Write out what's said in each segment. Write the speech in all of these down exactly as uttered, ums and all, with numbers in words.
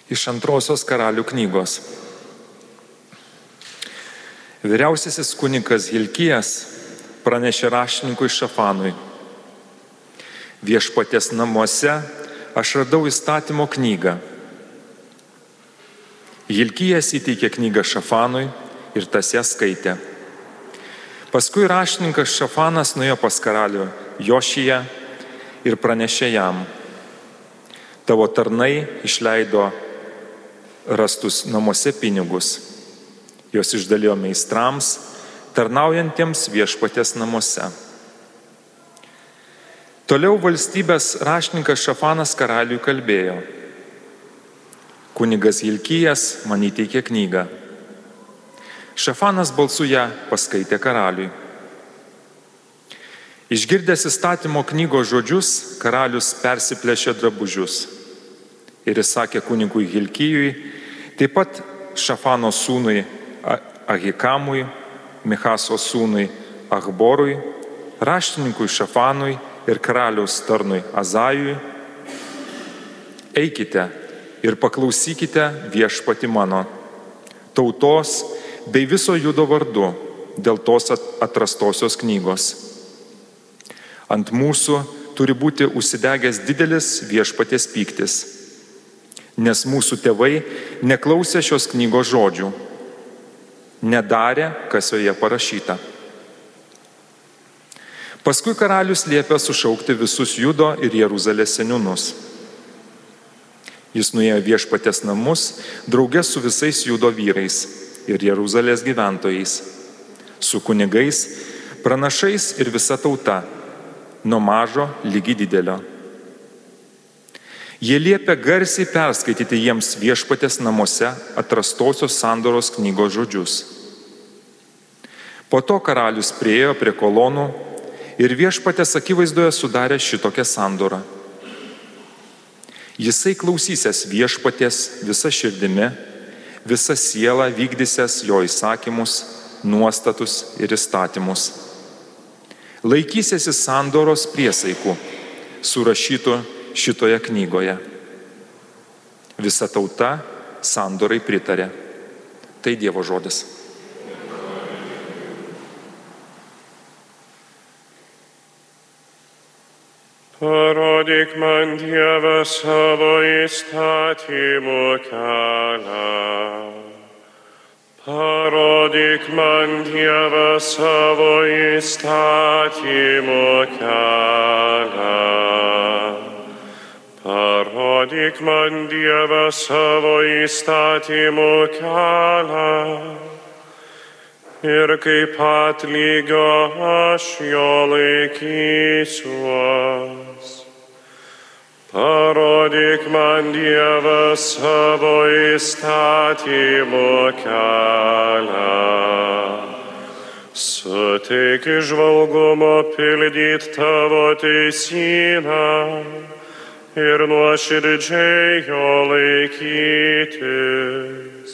Iš antrosios Karalių knygos. Vyriausiasis kunigas Hilkijas pranešė raštininkui Šafanui: Viešpaties namuose aš radau įstatymo knygą. Hilkijas įteikė knygą Šafanui ir tas ją skaitė. Paskui raštininkas Šafanas nuėjo pas karalių Jošiją ir pranešė jam: Tavo tarnai išleido rastus namuose pinigus. Jos išdalijo meistrams, tarnaujantiems viešpaties namuose. Toliau valstybės raštininkas Šafanas karaliui kalbėjo: Kunigas Hilkijas man įteikė knygą. Šafanas balsu ją paskaitė karaliui. Išgirdęs įstatymo knygos žodžius, karalius persiplėšė drabužius ir įsakė kunigui Hilkijui, taip pat Šafano sūnui Ahikamui, Michaso sūnui Achborui, raštininkui Šafanui ir karaliaus tarnui Azajui: Eikite ir paklausykite viešpatį mano, tautos bei viso Judo vardu dėl tos atrastosios knygos. Ant mūsų turi būti užsidegęs didelis viešpaties pyktis, nes mūsų tėvai neklausė šios knygos žodžių, nedarė, kas joje parašyta. Paskui karalius liepė sušaukti visus Judo ir Jeruzalės seniūnus. Jis nuėjo viešpaties namus drauge su visais Judo vyrais ir Jeruzalės gyventojais, su kunigais, pranašais ir visa tauta, nuo mažo ligi didelio. Jie liepė garsiai perskaityti jiems viešpaties namuose atrastosios sandoros knygos žodžius. Po to karalius priėjo prie kolonų ir viešpaties akivaizdoje sudarė šitokią sandorą. Jisai klausysės viešpaties visa širdimi, visa siela vykdysės jo įsakymus, nuostatus ir įstatymus. Laikysiesi sandoros priesaikų, surašytų šitoje knygoje. Visa tauta sandorai pritarė. Tai Dievo žodis. Parodyk man, Dieve, savo įstatymų kelią. Parodyk man, Dieve, savo įstatymų kelią. Parodyk man, Dieve, savo įstatymų kelią. Ir kaip atlygio aš jo laikysiuos. Parodyk man, Dieve, savo įstatymų kelią. Suteik įžvalgumo pildyt tavo teisyną ir nuoširdžiai jo laikytis.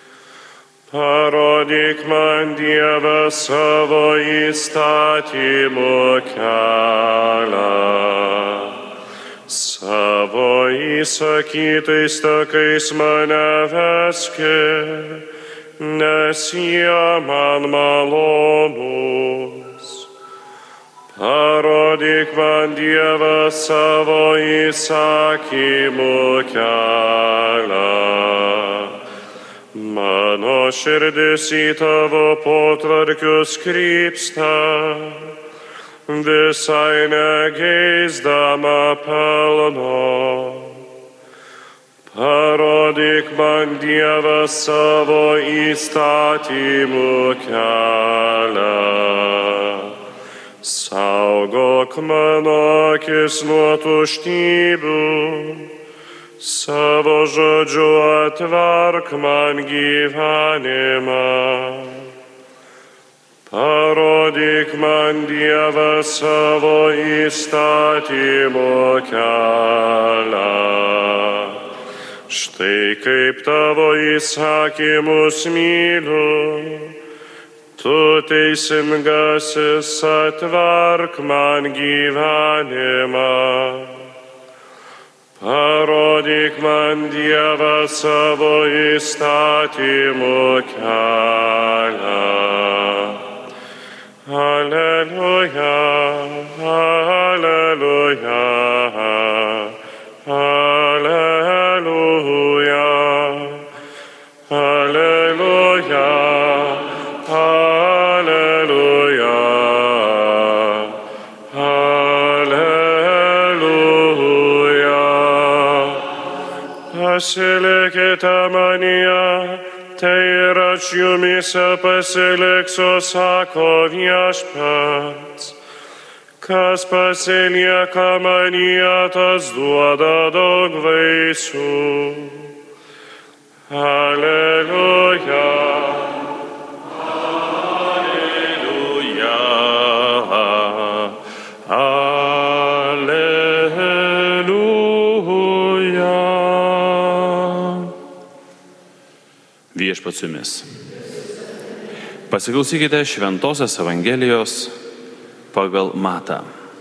Parodyk man, Dieve, savo įstatymų kelią. Savo įsakytais takais mane veski, nes jie man malonūs. Parodyk man, Dieve, savo įsakymų kelią. Mano širdis į tavo potvarkius krypsta, visai negeisdama pelno. Parodyk man, Dieve, savo įstatymų kelią. Saugok mano akis nuo tuštybių, savo žodžiu atverk man gyvenimą. Parodyk man, Dieve, savo įstatymų kelią. Štai kaip tavo įsakymus myliu, tu teisingasis atverk man gyvenimą. Parodyk man, Dieve, savo įstatymų kelią. Alleluja, alleluja, alleluja, alleluja, alleluja, alleluja. Pasilikite manyje, tai ir aš jumise pasiliksiu, sako Viešpats. Kas pasilieka manyje, tas duoda daug vaisių. Alleluja. Alleluja. Alleluja. Viešpats su jumis. Pasiklausykite Šventosios Evangelijos pagal Matą.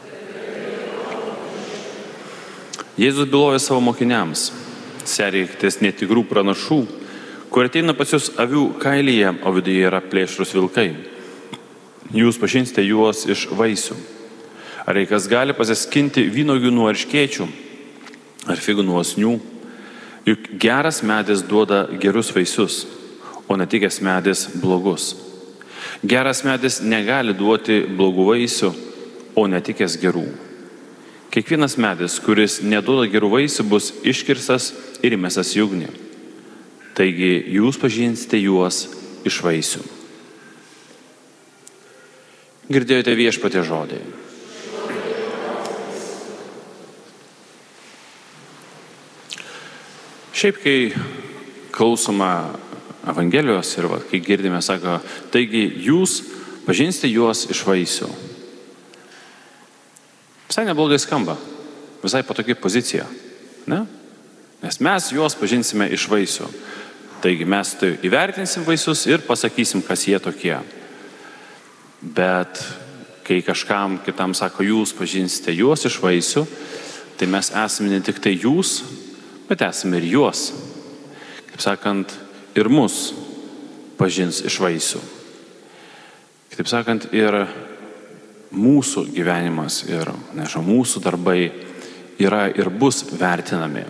Jėzus byloja savo mokiniams: sergėkitės netikrų pranašų, kur ateina pas jūs avių kailyje, o viduje yra plėšrūs vilkai. Jūs pažinsite juos iš vaisių. Ar kas gali pasiskinti vynuogių nuo erškėčių, ar figų nuo osnių? Juk geras medis duoda gerus vaisius, o netikęs medis blogus. Geras medis negali duoti blogų vaisių, o netikęs gerų. Kiekvienas medis, kuris neduoda gerų vaisių, bus iškirstas ir įmestas į ugnį. Taigi jūs pažinsite juos iš vaisių. Girdėjote Viešpaties žodį. Šiaip, kai klausoma Evangelijos ir va, kai girdime, sako, taigi jūs pažinsite juos iš vaisių. Visai neblogai skamba, visai patogi pozicija, ne? Nes mes juos pažinsime iš vaisių. Taigi mes tai įvertinsim vaisius ir pasakysim, kas jie tokie. Bet kai kažkam kitam sako, jūs pažinsite juos iš vaisių, tai mes esame ne tik tai jūs, bet esame ir juos. Kaip sakant, ir mus pažins iš vaisių. Kitaip sakant, ir mūsų gyvenimas ir, nežinau, mūsų darbai yra ir bus vertinami.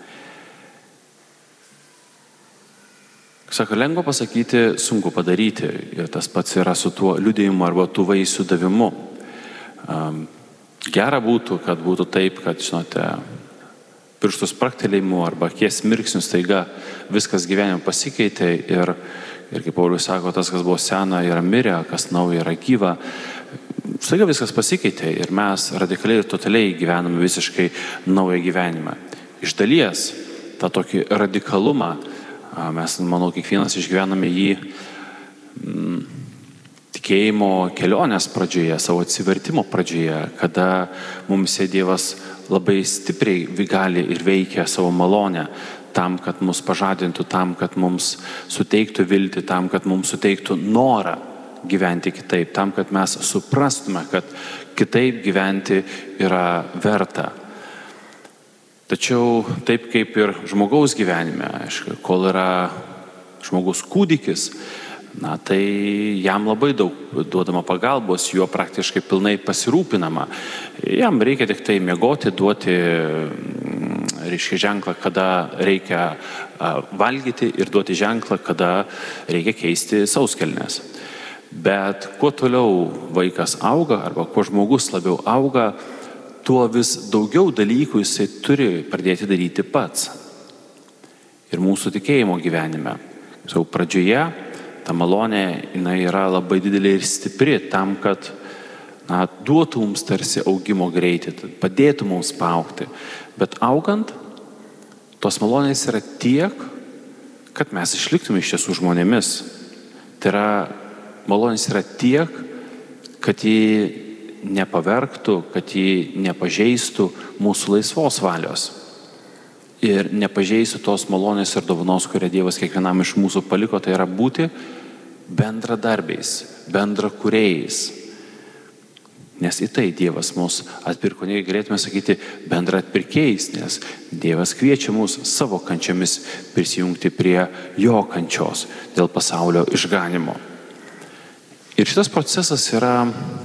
Sako, lengva pasakyti, sunku padaryti. Ir tas pats yra su tuo liudijimu arba tų vaisių davimu. Um, gera būtų, kad būtų taip, kad, žinote, pirštus praktelėjimu arba akies mirksniu staiga viskas gyvenime pasikeitė ir, ir kaip Paulius sako, tas, kas buvo sena, yra mirę, kas nauja yra gyva. Staiga viskas pasikeitė ir mes radikaliai ir totaliai gyvename visiškai naują gyvenimą. Iš dalies tą tokį radikalumą mes, manau, kiekvienas išgyvename jį mm, tikėjimo kelionės pradžioje, savo atsivertimo pradžioje, kada mums Dievas labai stipriai gali ir veikia savo malonę tam, kad mus pažadintų, tam, kad mums suteiktų viltį, tam, kad mums suteiktų norą gyventi kitaip, tam, kad mes suprastume, kad kitaip gyventi yra verta. Tačiau taip kaip ir žmogaus gyvenime, aišku, kol yra žmogus kūdikis, na, tai jam labai daug duodama pagalbos, juo praktiškai pilnai pasirūpinama. Jam reikia tik tai miegoti, duoti, reiškia, ženklą, kada reikia valgyti ir duoti ženklą, kada reikia keisti sauskelnes. Bet kuo toliau vaikas auga arba kuo žmogus labiau auga, tuo vis daugiau dalykų jisai turi pradėti daryti pats. Ir mūsų tikėjimo gyvenime. Jau pradžioje ta malonė, jinai yra labai didelė ir stipri tam, kad na, duotų mums tarsi augimo greitį, padėtų mums paaugti. Bet augant, tos malonės yra tiek, kad mes išliktume iš tiesų žmonėmis. Tai yra, malonės yra tiek, kad ji nepavergtų, kad ji nepažeistų mūsų laisvos valios. Ir nepažeistų tos malonės ir dovanos, kurią Dievas kiekvienam iš mūsų paliko, tai yra būti bendradarbiais, bendrakūrėjais. Nes į tai Dievas mus atpirko, nei galėtume sakyti bendra atpirkėjais, nes Dievas kviečia mus savo kančiomis prisijungti prie jo kančios dėl pasaulio išganimo. Ir šitas procesas yra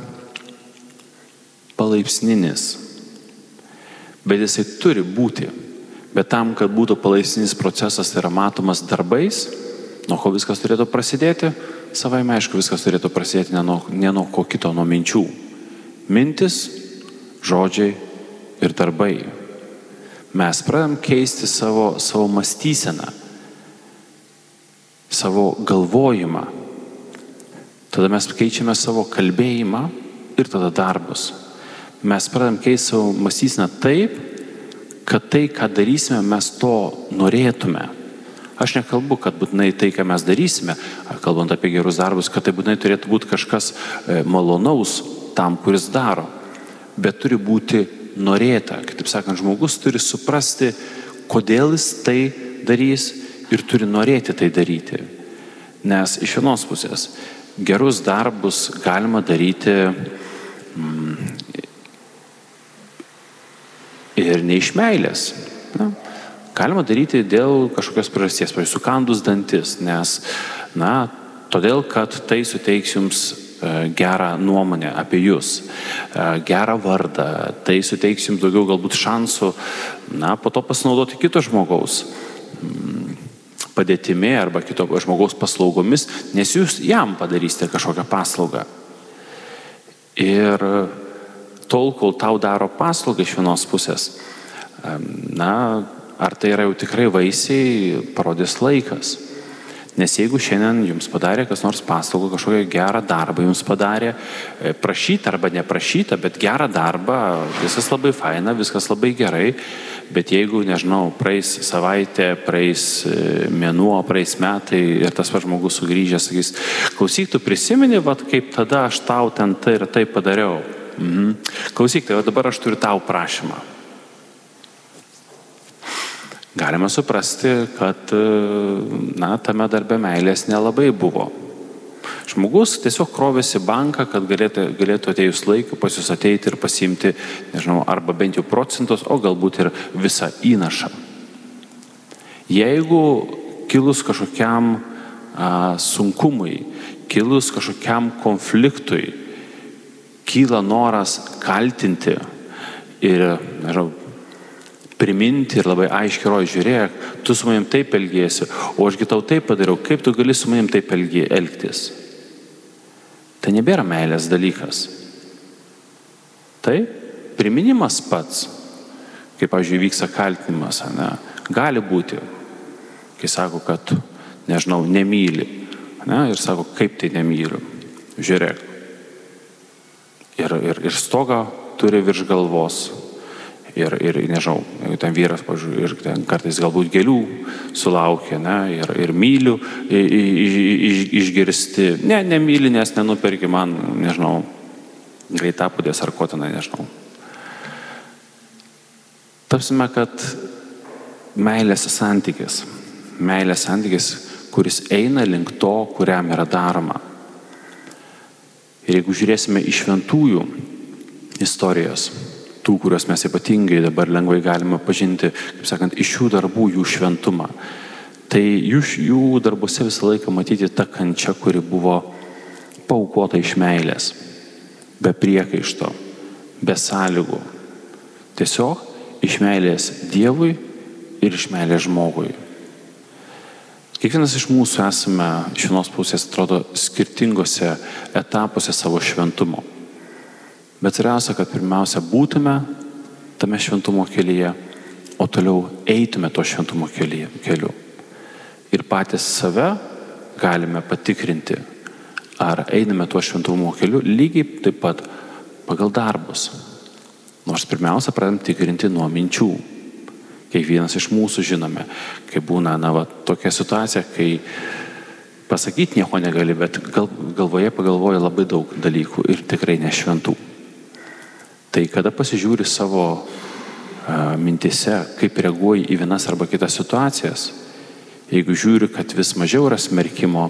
palaipsninis, bet jisai turi būti. Bet tam, kad būtų palaipsninis procesas, tai yra matomas darbais, nuo ko viskas turėtų prasidėti, savaime aišku, viskas turėtų prasidėti ne nuo, ne nuo ko kito, nuo minčių. Mintis, žodžiai ir darbai. Mes pradedam keisti savo, savo mąstyseną, savo galvojimą. Tada mes keičiame savo kalbėjimą ir tada darbus. Mes pradedam keisti savo mąstyseną taip, kad tai, ką darysime, mes to norėtume. Aš nekalbu, kad būtinai tai, ką mes darysime, kalbant apie gerus darbus, kad tai būtinai turėtų būti kažkas malonaus tam, kuris daro, bet turi būti norėta. Kitaip sakant, žmogus turi suprasti, kodėl jis tai darys ir turi norėti tai daryti. Nes iš vienos pusės gerus darbus galima daryti mm, ir ne iš meilės. Na, galima daryti dėl kažkokios priežasties, pavyzdžiui, sukandus dantis, nes, na, todėl, kad tai suteiks jums gerą nuomonę apie jūs, gerą vardą, tai suteiks jums daugiau galbūt šansų, na, po to pasinaudoti kito žmogaus padėtimi arba kito žmogaus paslaugomis, nes jūs jam padarysite kažkokią paslaugą. Ir tol, kol tau daro paslaugą iš vienos pusės, na, ar tai yra jau tikrai vaisiai, parodys laikas. Nes jeigu šiandien jums padarė kas nors paslaugą, kažkokią gerą darbą jums padarė, prašytą arba neprašytą, bet gerą darbą, viskas labai faina, viskas labai gerai, bet jeigu, nežinau, praeis savaitė, praeis mėnuo, praeis metai ir tas pats žmogus sugrįžęs, sakys, klausyk, tu prisimeni, vat, kaip tada aš tau ten tai ir tai padariau. Mhm. Klausyk, tai dabar aš turiu tau prašymą. Galime suprasti, kad, na, tame darbe meilės nelabai buvo. Žmogus tiesiog krovėsi banką, kad galėtų, galėtų atėjus laiku pas jūs ateiti ir pasiimti, nežinau, arba bent jau procentus, o galbūt ir visą įnašą. Jeigu kilus kažkokiam a, sunkumui, kilus kažkokiam konfliktui, kyla noras kaltinti ir, nežinau, priminti ir labai aiškiai rodyti, žiūrėk, tu su manim taip elgiesi, o ašgi tau taip padariau, kaip tu gali su manim taip elgtis? Tai nebėra meilės dalykas. Tai priminimas pats, kaip, pavyzdžiui, vyksta kaltinimas, ne, gali būti, kai sako, kad, nežinau, nemyli, ne, ir sako, kaip tai nemyliu, žiūrėk. Ir, ir, ir stoga turi virš galvos. Ir, ir nežinau, jeigu ten vyras, pažiūrėjau, ir ten kartais galbūt gėlių sulaukia, ne, ir, ir mylių išgirsti. Ne, nemyli, nes nenuperki man, nežinau, greitapudės ar ko tenai, nežinau. Tapsime, kad meilės santykis, meilės santykis, kuris eina link to, kuriam yra daroma. Ir jeigu žiūrėsime į šventųjų istorijos, tų, kuriuos mes ypatingai dabar lengvai galime pažinti, kaip sakant, iš šių darbų jų šventumą. Tai jų, jų darbuose visą laiką matyti ta kančia, kuri buvo paaukota iš meilės, be priekaišto, be sąlygų. Tiesiog iš meilės Dievui ir iš meilės žmogui. Kiekvienas iš mūsų esame iš vienos pusės, atrodo, skirtingose etapuose savo šventumo. Bet svarbiausia, kad pirmiausia būtume tame šventumo kelyje, o toliau eitume to šventumo keliu. Ir patys save galime patikrinti, ar einame to šventumo keliu lygiai taip pat pagal darbus. Nors pirmiausia, pradedam tikrinti nuo minčių. Kiekvienas iš mūsų žinome, kai būna, na, va, tokia situacija, kai pasakyti nieko negali, bet gal, galvoje pagalvoja labai daug dalykų ir tikrai nešventų. Tai kada pasižiūri savo a, mintise, kaip reaguoji į vienas arba kitas situacijas, jeigu žiūri, kad vis mažiau yra smerkimo,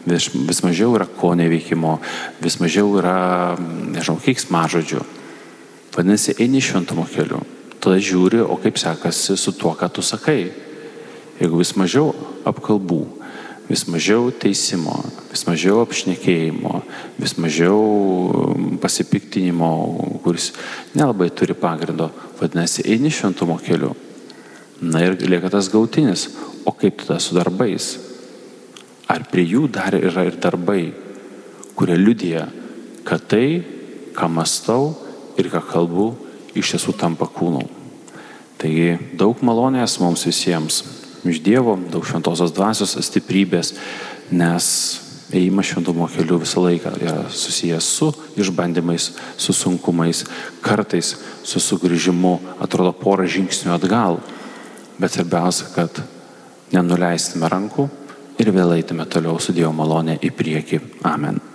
vis, vis mažiau yra ko neveikimo, vis mažiau yra, nežinau, keiksmažodžių. Vadinasi, eini šventumo keliu. Tada žiūri, o kaip sekasi su tuo, ką tu sakai. Jeigu vis mažiau apkalbų, vis mažiau teisimo, vis mažiau apšnekėjimo, vis mažiau pasipiktinimo, kuris nelabai turi pagrindo, vadinasi, eini šventumo keliu. Na ir lieka tas gautinis. O kaip tada su darbais? Ar prie jų dar yra ir darbai, kurie liudija, kad tai, ką mąstau ir ką kalbu, iš tiesų tampa kūnu. Taigi daug malonės mums visiems iš Dievo, daug šventosios dvasios stiprybės, nes ėjimas šventumo keliu visą laiką yra susijęs su išbandymais, su sunkumais, kartais su sugrįžimu, atrodo porą žingsnių atgal. Bet svarbiausia, kad nenuleistume rankų ir vėl eitume toliau su Dievo malonė į priekį. Amen.